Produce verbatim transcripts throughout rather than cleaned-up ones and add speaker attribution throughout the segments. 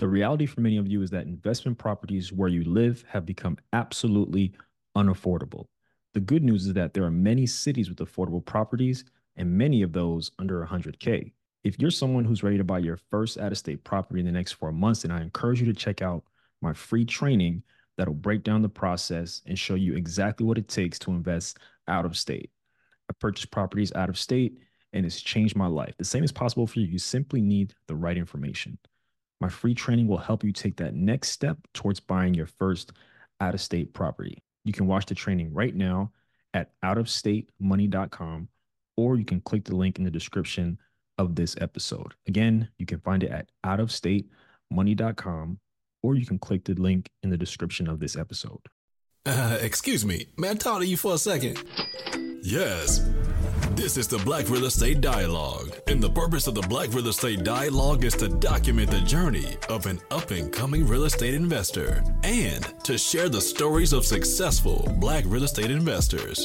Speaker 1: The reality for many of you is that investment properties where you live have become absolutely unaffordable. The good news is that there are many cities with affordable properties and many of those under one hundred K. If you're someone who's ready to buy your first out of state property in the next four months, then I encourage you to check out my free training that'll break down the process and show you exactly what it takes to invest out of state. I purchased properties out of state and it's changed my life. The same is possible for you. You simply need the right information. My free training will help you take that next step towards buying your first out of state property. You can watch the training right now at out of state money dot com, or you can click the link in the description of this episode. Again, you can find it at out of state money dot com, or you can click the link in the description of this episode.
Speaker 2: Uh, excuse me, may I talk to you for a second? Yes. This is the Black Real Estate Dialogue, and the purpose of the Black Real Estate Dialogue is to document the journey of an up-and-coming real estate investor and to share the stories of successful Black real estate investors.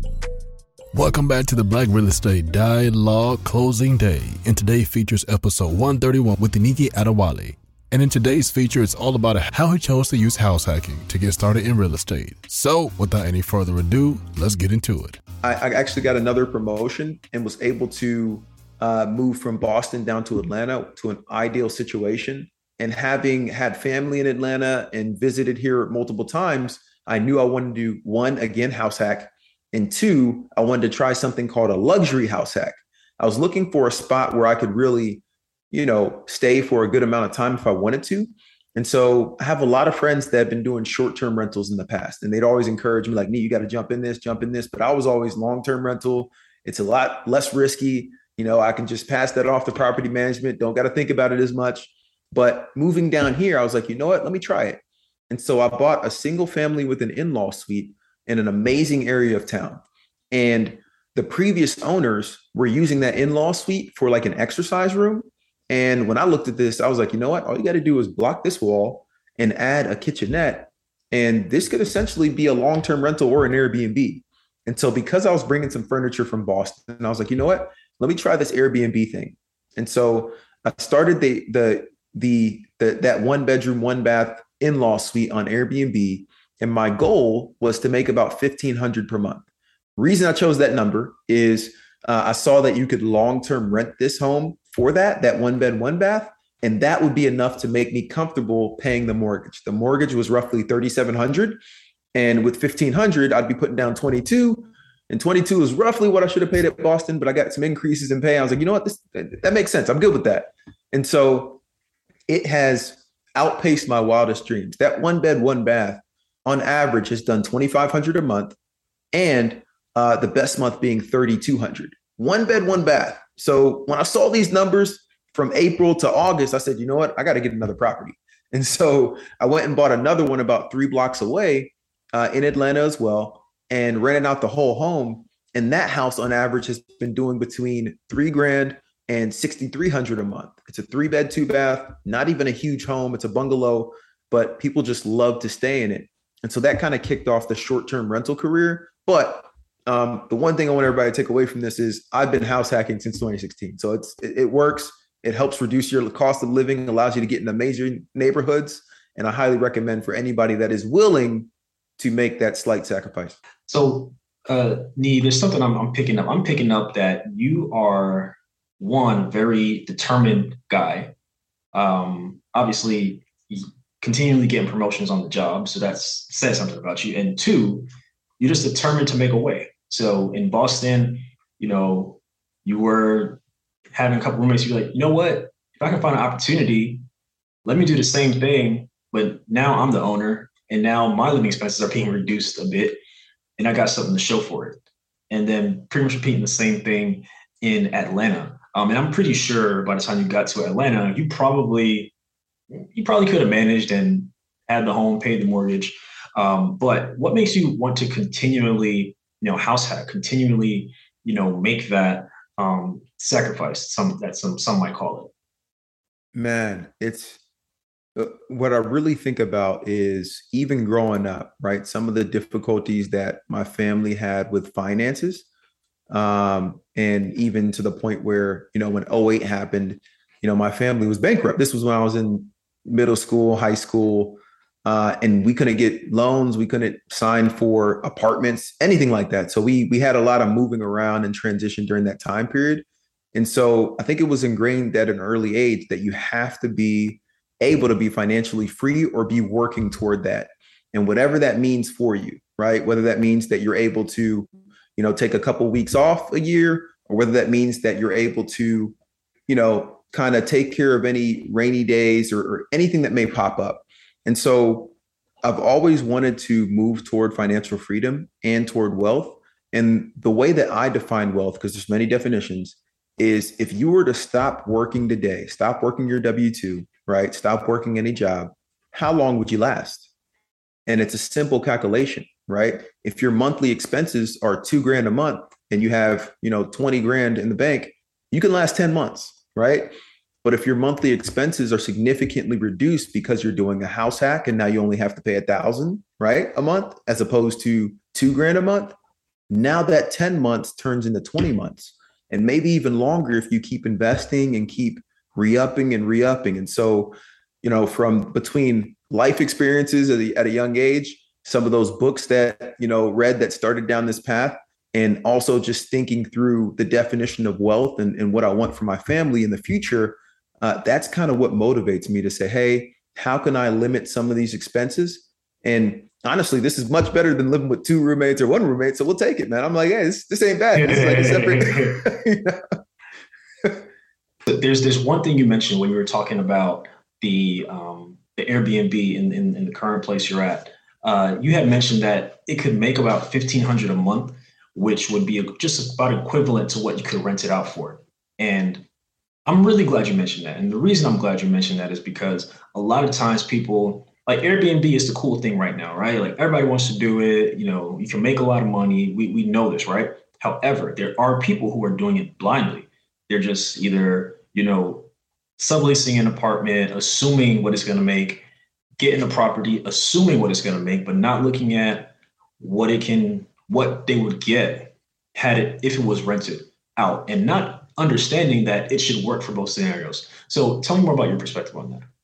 Speaker 2: Welcome back to the Black Real Estate Dialogue Closing Day, and today features episode one thirty-one with Niki Adewale. And in today's feature, it's all about how he chose to use house hacking to get started in real estate. So without any further ado, let's get into it.
Speaker 3: I, I actually got another promotion and was able to uh, move from Boston down to Atlanta to an ideal situation. And having had family in Atlanta and visited here multiple times, I knew I wanted to do one, again, house hack. And two, I wanted to try something called a luxury house hack. I was looking for a spot where I could really, you know, stay for a good amount of time if I wanted to. And so I have a lot of friends that have been doing short-term rentals in the past, and they'd always encourage me like, "Nee, you got to jump in this, jump in this." But I was always long-term rental. It's a lot less risky. You know, I can just pass that off to property management. Don't got to think about it as much. But moving down here, I was like, you know what? Let me try it. And so I bought a single family with an in-law suite in an amazing area of town. And the previous owners were using that in-law suite for like an exercise room. And when I looked at this, I was like, you know what? All you got to do is block this wall and add a kitchenette. And this could essentially be a long-term rental or an Airbnb. And so because I was bringing some furniture from Boston, I was like, you know what? Let me try this Airbnb thing. And so I started the the the, the that one bedroom, one bath in-law suite on Airbnb. And my goal was to make about fifteen hundred dollars per month. Reason I chose that number is uh, I saw that you could long-term rent this home for that, that one bed, one bath. And that would be enough to make me comfortable paying the mortgage. The mortgage was roughly thirty-seven hundred dollars. And with fifteen hundred dollars, I'd be putting down twenty-two. And twenty-two is roughly what I should have paid at Boston, but I got some increases in pay. I was like, you know what, this that makes sense. I'm good with that. And so it has outpaced my wildest dreams. That one bed, one bath on average has done twenty-five hundred dollars a month, and uh, the best month being thirty-two hundred dollars. One bed, one bath. So when I saw these numbers from April to August, I said, you know what, I got to get another property. And so I went and bought another one about three blocks away uh, in Atlanta as well, and rented out the whole home. And that house on average has been doing between three grand and sixty-three hundred a month. It's a three bed, two bath, not even a huge home. It's a bungalow, but people just love to stay in it. And so that kind of kicked off the short-term rental career. But um, the one thing I want everybody to take away from this is I've been house hacking since twenty sixteen. So it's it, it works. It helps reduce your cost of living, allows you to get in amazing neighborhoods. And I highly recommend for anybody that is willing to make that slight sacrifice.
Speaker 4: So, uh, Nee, there's something I'm, I'm picking up. I'm picking up that you are one very determined guy. Um, obviously, continually getting promotions on the job, so that's says something about you. And two, you're just determined to make a way. So in Boston, you know, you were having a couple roommates. You're like, you know what? If I can find an opportunity, let me do the same thing. But now I'm the owner, and now my living expenses are being reduced a bit, and I got something to show for it. And then pretty much repeating the same thing in Atlanta. Um, and I'm pretty sure by the time you got to Atlanta, you probably you probably could have managed and had the home, paid the mortgage. Um, but what makes you want to continually, you know, house hack, continually, you know, make that um, sacrifice? Some that some some might call it.
Speaker 3: Man, it's uh, what I really think about is even growing up, right? Some of the difficulties that my family had with finances. Um, and even to the point where, you know, when oh eight happened, you know, my family was bankrupt. This was when I was in middle school, high school, uh, and we couldn't get loans. We couldn't sign for apartments, anything like that. So we we had a lot of moving around and transition during that time period. And so I think it was ingrained at an early age that you have to be able to be financially free or be working toward that. And whatever that means for you, right? Whether that means that you're able to, you know, take a couple weeks off a year, or whether that means that you're able to, you know, kind of take care of any rainy days or, or anything that may pop up. And so I've always wanted to move toward financial freedom and toward wealth. And the way that I define wealth, because there's many definitions, is if you were to stop working today, stop working your W two, right? Stop working any job, how long would you last? And it's a simple calculation, right? If your monthly expenses are two grand a month and you have, you know, twenty grand in the bank, you can last ten months, right? But if your monthly expenses are significantly reduced because you're doing a house hack and now you only have to pay a thousand, right, a month, as opposed to two grand a month, now that ten months turns into twenty months. And maybe even longer if you keep investing and keep re-upping and re-upping. And so, you know, from between life experiences at a, at a young age, some of those books that, you know, read that started down this path, and also just thinking through the definition of wealth and, and what I want for my family in the future, uh, that's kind of what motivates me to say, hey, how can I limit some of these expenses? And honestly, this is much better than living with two roommates or one roommate. So we'll take it, man. I'm like, hey, this, this ain't bad. It's like a separate. You know?
Speaker 4: There's there's one thing you mentioned when you were talking about the um, the Airbnb in, in, in the current place you're at. Uh, you had mentioned that it could make about fifteen hundred dollars a month, which would be just about equivalent to what you could rent it out for. And I'm really glad you mentioned that. And the reason I'm glad you mentioned that is because a lot of times people, like Airbnb is the cool thing right now, right? Like everybody wants to do it. You know, you can make a lot of money. We we know this, right? However, there are people who are doing it blindly. They're just either, you know, subleasing an apartment, assuming what it's going to make, getting a property, assuming what it's going to make, but not looking at what it can, what they would get had it, if it was rented out, and not understanding that it should work for both scenarios. So tell me more about your perspective on that.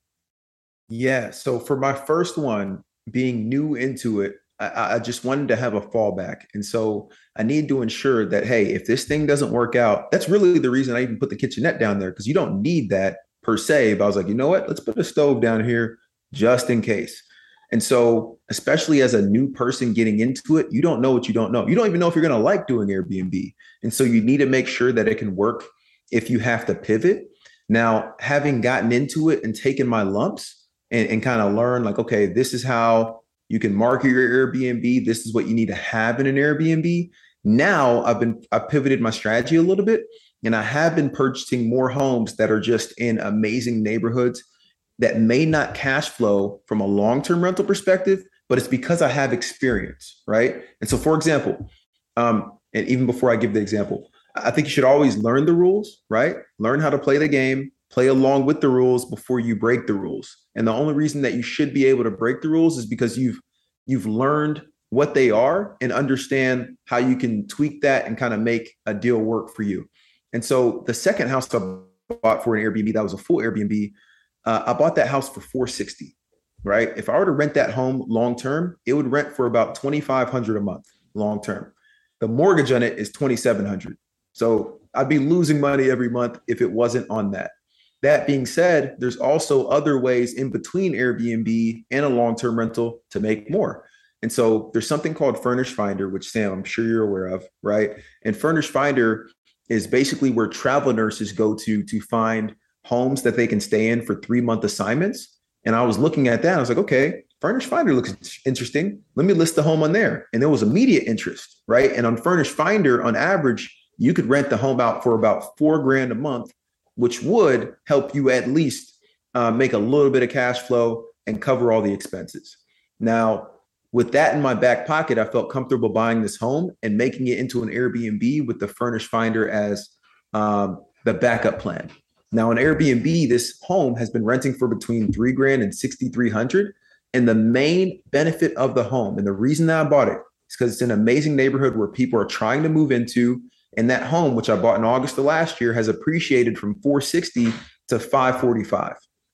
Speaker 3: Yeah. So for my first one, being new into it, I, I just wanted to have a fallback. And so I need to ensure that, hey, if this thing doesn't work out, that's really the reason I even put the kitchenette down there, because you don't need that per se. But I was like, you know what? Let's put a stove down here just in case. And so, especially as a new person getting into it, you don't know what you don't know. You don't even know if you're going to like doing Airbnb. And so you need to make sure that it can work if you have to pivot. Now, having gotten into it and taken my lumps and, and kind of learned like, okay, this is how you can market your Airbnb. This is what you need to have in an Airbnb. Now I've been, I pivoted my strategy a little bit, and I have been purchasing more homes that are just in amazing neighborhoods that may not cash flow from a long-term rental perspective, but it's because I have experience, right? And so, for example, um, and even before I give the example, I think you should always learn the rules, right? Learn how to play the game, play along with the rules before you break the rules. And the only reason that you should be able to break the rules is because you've you've learned what they are and understand how you can tweak that and kind of make a deal work for you. And so the second house I bought for an Airbnb, that was a full Airbnb, uh, I bought that house for four hundred sixty dollars, right? If I were to rent that home long-term, it would rent for about twenty-five hundred dollars a month long-term. The mortgage on it is twenty-seven hundred dollars. So I'd be losing money every month if it wasn't on that. That being said, there's also other ways in between Airbnb and a long-term rental to make more. And so there's something called Furnish Finder, which Sam, I'm sure you're aware of, right? And Furnish Finder is basically where travel nurses go to to find homes that they can stay in for three-month assignments. And I was looking at that, I was like, okay, Furnish Finder looks interesting. Let me list the home on there. And there was immediate interest, right? And on Furnish Finder, on average, you could rent the home out for about four grand a month, which would help you at least uh, make a little bit of cash flow and cover all the expenses. Now, with that in my back pocket, I felt comfortable buying this home and making it into an Airbnb with the Furnish Finder as um, the backup plan. Now, on Airbnb, this home has been renting for between three grand and sixty-three hundred. And the main benefit of the home, and the reason that I bought it, is because it's an amazing neighborhood where people are trying to move into. And that home, which I bought in August of last year, has appreciated from four sixty to five forty-five.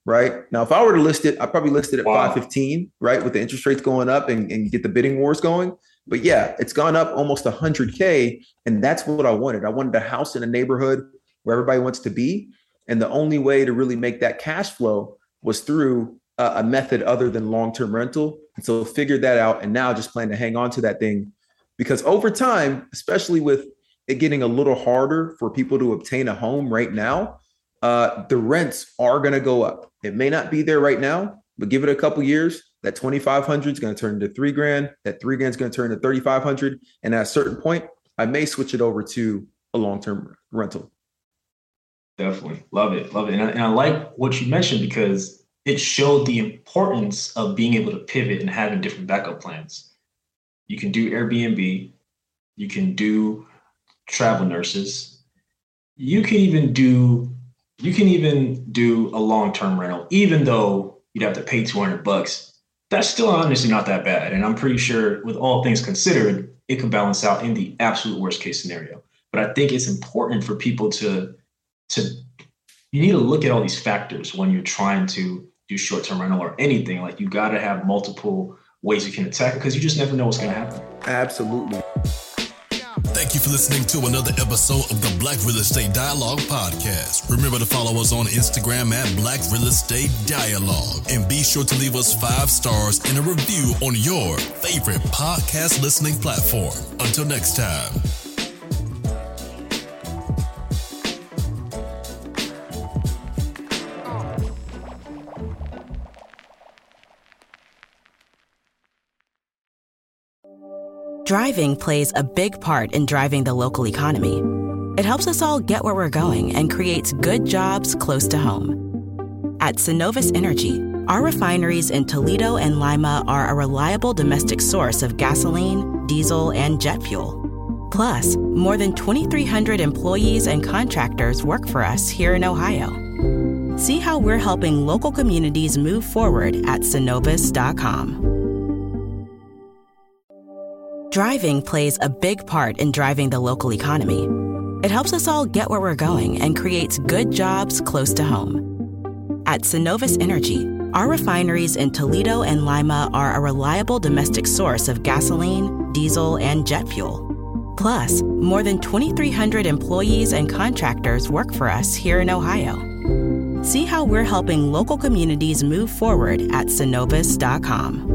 Speaker 3: right? Now, if I were to list it, I'd probably list it at
Speaker 4: Wow.
Speaker 3: five fifteen, right? With the interest rates going up and, and get the bidding wars going. But yeah, it's gone up almost one hundred K. And that's what I wanted. I wanted a house in a neighborhood where everybody wants to be. And the only way to really make that cash flow was through uh, a method other than long-term rental. And so figured that out. And now just plan to hang on to that thing, because over time, especially with it getting a little harder for people to obtain a home right now, uh, the rents are going to go up. It may not be there right now, but give it a couple years. That twenty-five hundred is going to turn into three grand. That three grand is going to turn to thirty-five hundred. And at a certain point, I may switch it over to a long-term rental.
Speaker 4: Definitely. Love it. Love it. And I, and I like what you mentioned, because it showed the importance of being able to pivot and having different backup plans. You can do Airbnb. You can do travel nurses. You can even do, you can even do a long-term rental, even though you'd have to pay two hundred bucks. That's still honestly not that bad. And I'm pretty sure, with all things considered, it could balance out in the absolute worst case scenario. But I think it's important for people to, to, you need to look at all these factors when you're trying to do short-term rental or anything. Like, you got to have multiple ways you can attack it, because you just never know what's going to happen.
Speaker 3: Absolutely.
Speaker 2: Thank you for listening to another episode of the Black Real Estate Dialogue podcast. Remember to follow us on Instagram at Black Real Estate Dialogue, and be sure to leave us five stars and a review on your favorite podcast listening platform. Until next time.
Speaker 5: Driving plays a big part in driving the local economy. It helps us all get where we're going and creates good jobs close to home. At Synovus Energy, our refineries in Toledo and Lima are a reliable domestic source of gasoline, diesel, and jet fuel. Plus, more than twenty-three hundred employees and contractors work for us here in Ohio. See how we're helping local communities move forward at synovus dot com. Driving plays a big part in driving the local economy. It helps us all get where we're going and creates good jobs close to home. At Synovus Energy, our refineries in Toledo and Lima are a reliable domestic source of gasoline, diesel, and jet fuel. Plus, more than twenty-three hundred employees and contractors work for us here in Ohio. See how we're helping local communities move forward at synovus dot com.